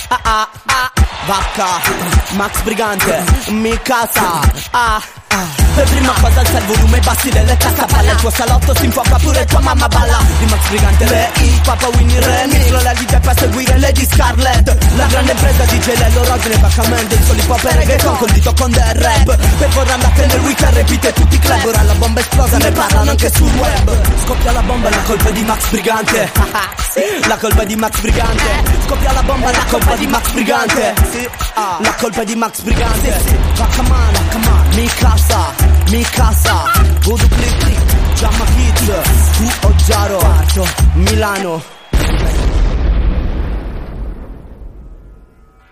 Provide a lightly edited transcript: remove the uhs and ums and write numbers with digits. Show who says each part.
Speaker 1: Vacca, Max Brigante, mi casa. Per prima cosa alza il volume bassi delle tascapalla. Il tuo salotto si infuoca pure tua mamma balla. Di Max Brigante le il Papa Winnie Remix. Lo levi per seguire Lady Scarlett. La grande impresa DJ Lello Rodney Baccamente. Il solo hip hop e reggaeton col dito con del rap. Per vorranda che nel weekend ripete tutti i club. Ora la bomba esplosa, ne parlano anche sul web. Scoppia la bomba, la colpa è di Max Brigante. La colpa è di Max Brigante. Scoppia la bomba, la colpa è di Max Brigante. La colpa è di Max Brigante. Vacca mi casa, Voodoo Click, Jamma Kids, tu Oggiaro, Milano.